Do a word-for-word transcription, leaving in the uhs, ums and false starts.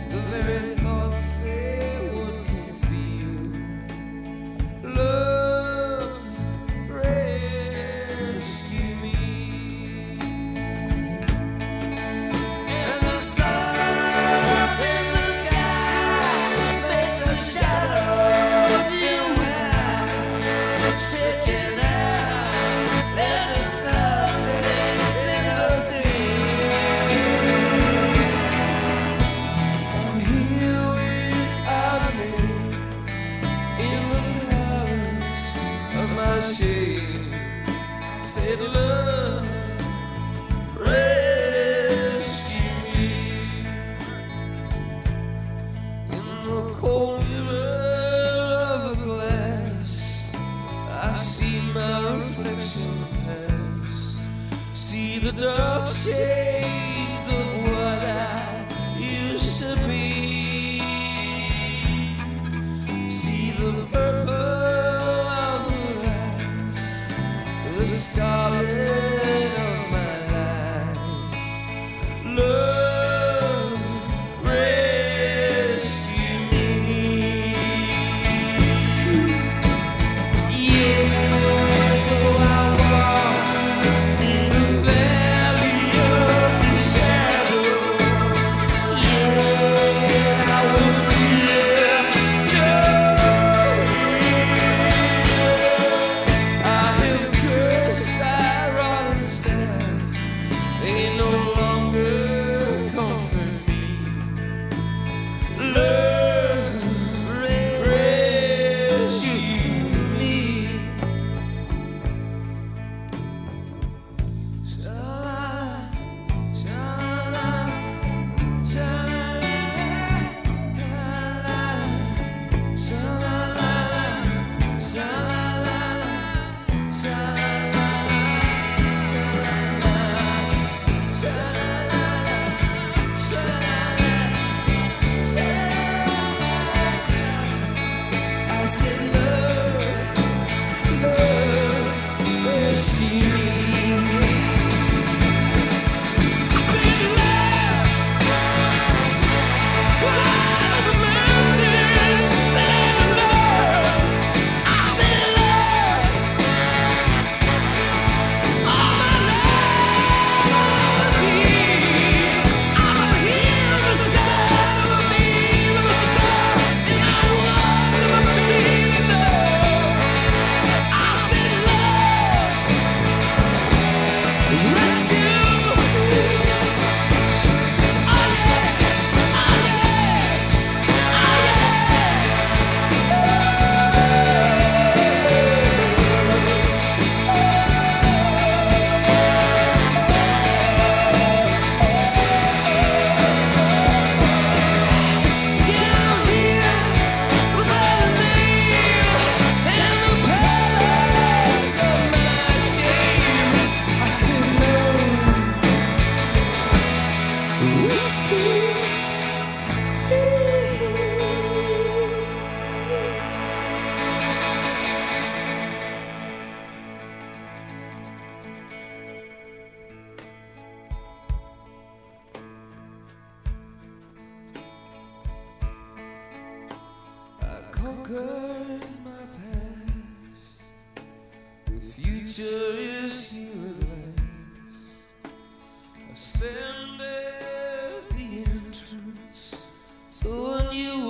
the very thoughts they would conceal. Love, rescue me. And the sun in the sky makes a shadow of you and I, stitching out as the sun sinks in the sea. I'm here without me in the palace of my shade. Said love, rescue me. In the cold mirror of a glass, I see my reflection pass. See the dark shades of what I used to be. See the purple of her eyes, the scarlet of my lies. Love, rescue me. Yeah, though I walk in the valley of the shadow, yeah, I will fear no evil. I have cursed thy rod and staff, they no longer comfort me. Love, rescue me. Sha-la, sha-la, sha-la-la, sha-la-la, sha-la-la, sha-la-la, sha-la-la, sha-la-la, sha-la-la. I said love, love, rescue me. I said love, while the mountains said love. I said love, all my life I'ma hear the sound of a beam of the sun, and I wanna be in love. I said love, rescue me. Oh yeah, oh yeah, yeah, I'm here without me in the palace of my shame. I said love, rescue me. I conquered my past. The future is here at last. I stand at the entrance to a new